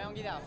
ongi da.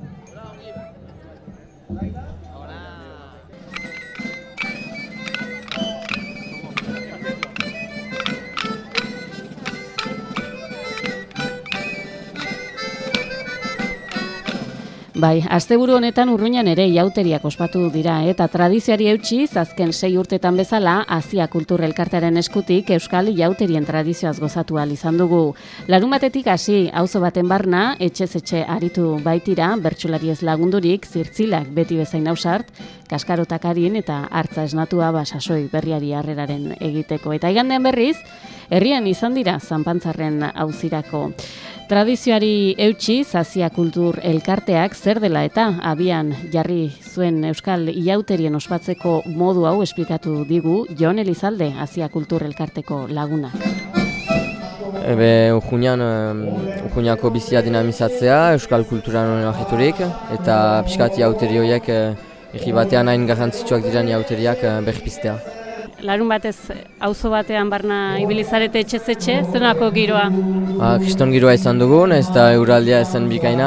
Bai, asteburu honetan Urruñan ere jauteriak ospatu dira eta tradizioari eutsiz azken 6 urtetan bezala Azia Kultur Elkartearen eskutik euskal jauterien tradizioaz gozatu ahal izan dugu. Larunbatetik hasi auzo baten barna etxez etxe aritu baitira bertsolariez lagundurik zirtzilak beti bezain ausart, kaskarotakarin eta hartza esnatua sasoi berriari harreraren egiteko. Eta igandean berriz, herrian izan dira Zanpantzarren auzirako. Tradizioari eutsi Azia Kultur Elkarteak zer dela eta abian jarri zuen euskal jauterien ospatzeko modu hau esplikatu digu Jon Elizalde, Azia Kultur Elkarteko lagunak. Urruñako bizia dinamizatzea, euskal kulturan oinarriturik eta pixkat jauteri horiek herri batean hain garrantzitsuak diren jauteriak berpiztea. Larun batez, auzo batean barna ibilizarete etxez etxe, zenako giroa? Kriston giroa izan dugun, ez da euraldia ezen bikaina.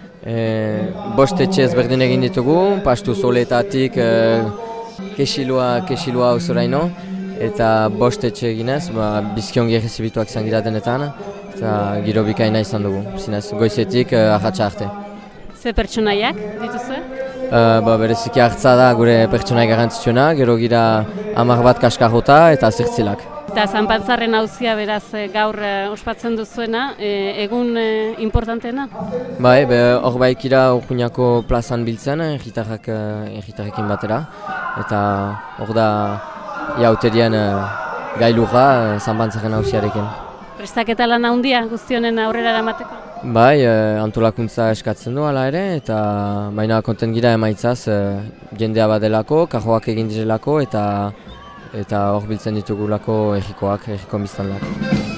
5 etxe ezberdin egin ditugu, pastu soletatik kesilua auzoraino. Eta 5 etxe eginez, bizkiongi errezibituak izan gira denetan, eta giro bikaina izan dugu, zinez goizetik ahatsa arte. Ze pertsonaiak dituzue? Bereziki hartza da gure pertsonai garrantzitsuena, gero gira 10 bat kaskarrota eta zirtzilak. Eta Zanpantzarren auzia beraz gaur ospatzen duzuena, egun importanteena? Bai, hor baikira Urruñako plazan biltzen, erritarrekin batera, eta hor da jauterien gailurra Zanpantzarren auziarekin. Prestaketa lan handia guztionen aurrera eramateko? Bai, antolakuntza eskatzen du hala ere, eta baina kontent gira emaitzaz jendea badelako, kajoak egin direlako eta hor biltzen ditugulako herriko biztanleak.